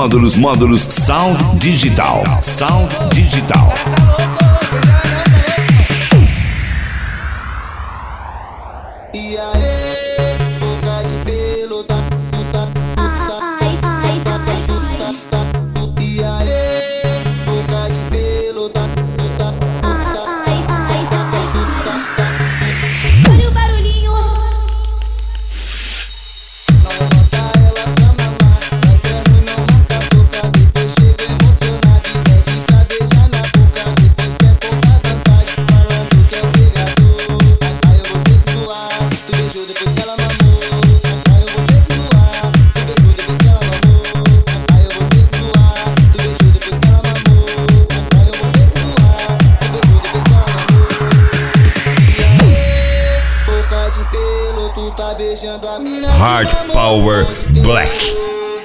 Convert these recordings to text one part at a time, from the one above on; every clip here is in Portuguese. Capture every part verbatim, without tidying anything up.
Módulos, módulos Sound Digital. Sound Digital. E aí, boca de pelo, tá, tá, tá, Ai, ai, vai, e aí, boca de pelo, tá, tá, ai, ai, vai. Olha o barulhinho. não bota elas pra mamar, mas é ruim não marca a boca. Depois chega emocionado e pede pra beijar na boca. Depois quer contar vantagem, falando que é o pegador. Aí eu vou ter que zoar, tu beijou depois que ela mamou. Aí eu vou ter que zoar, tu beijou depois que ela mamou. Aí eu vou ter que zoar, tu beijou depois que ela mamou. Aí eu vou ter que zoar, tu beijou depois que ela mamou. E aí, boca de pelo, tu tá beijando a mina. Hard Power Black.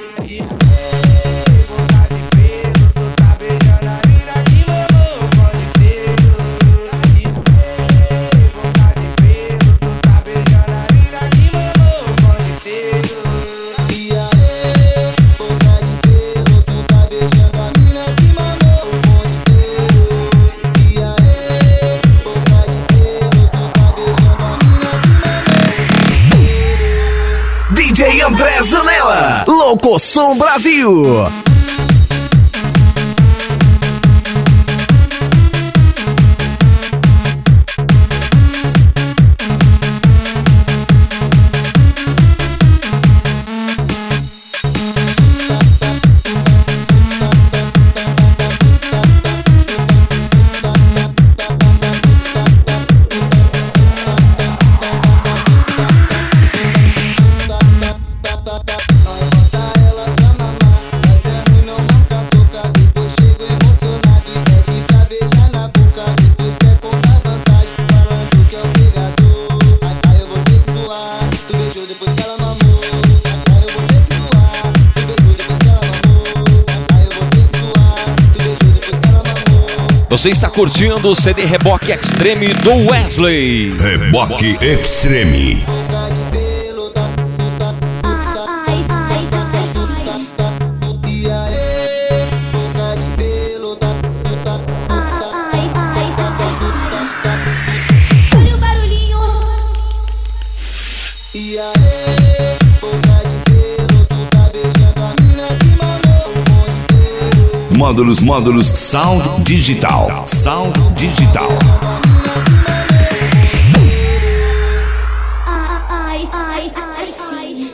D J André Zanella, Locosom Brasil. Você está curtindo o C D Reboque Extreme do Wesley. Reboque Extreme. Boca de pelo, tá, tá, Ai, ai, vai. e aí, boca de pelo, tá, tá, Ai, ai, vai. Olha o barulhinho. e aí, boca de pelo, tu tá beijando a mina que mamou o bonde inteiro. Módulos, módulos Sound Digital. Sound Digital. Ai, ai, vai.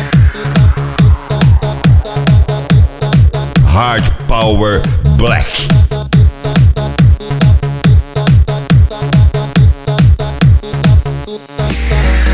Hard Power Black.